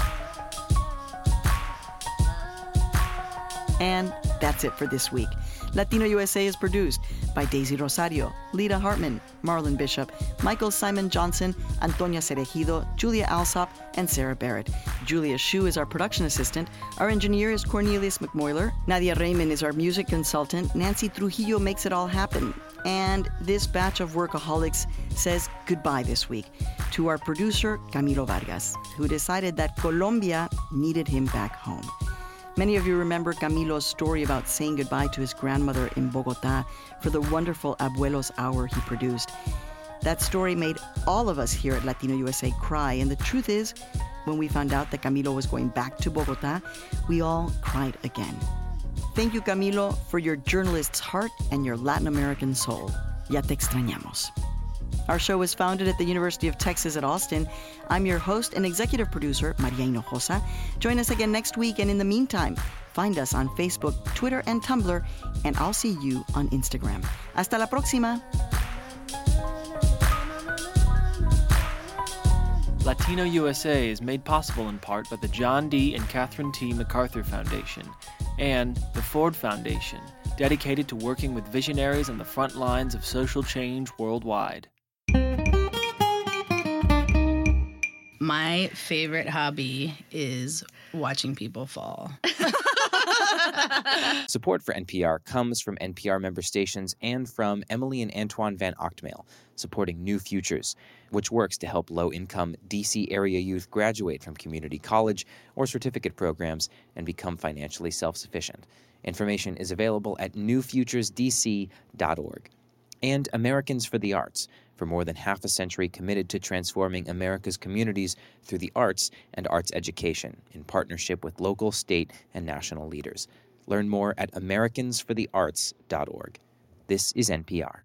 And that's it for this week. Latino U S A is produced by Daisy Rosario, Lita Hartman, Marlon Bishop, Michael Simon Johnson, Antonia Cerejido, Julia Alsop, and Sarah Barrett. Julia Shu is our production assistant. Our engineer is Cornelius McMoyler. Nadia Raymond is our music consultant. Nancy Trujillo makes it all happen. And this batch of workaholics says goodbye this week to our producer, Camilo Vargas, who decided that Colombia needed him back home. Many of you remember Camilo's story about saying goodbye to his grandmother in Bogotá for the wonderful Abuelos Hour he produced. That story made all of us here at Latino U S A cry, and the truth is, when we found out that Camilo was going back to Bogotá, we all cried again. Thank you, Camilo, for your journalist's heart and your Latin American soul. Ya te extrañamos. Our show was founded at the University of Texas at Austin. I'm your host and executive producer, Maria Hinojosa. Join us again next week, and in the meantime, find us on Facebook, Twitter, and Tumblr, and I'll see you on Instagram. Hasta la próxima! Latino U S A is made possible in part by the John D. and Catherine T. MacArthur Foundation and the Ford Foundation, dedicated to working with visionaries on the front lines of social change worldwide. My favorite hobby is watching people fall. Support for N P R comes from N P R member stations and from Emily and Antoine Van Ochtmail, supporting New Futures, which works to help low-income D C area youth graduate from community college or certificate programs and become financially self-sufficient. Information is available at new futures d c dot org. And Americans for the Arts, for more than half a century committed to transforming America's communities through the arts and arts education in partnership with local, state, and national leaders. Learn more at americans for the arts dot org. This is N P R.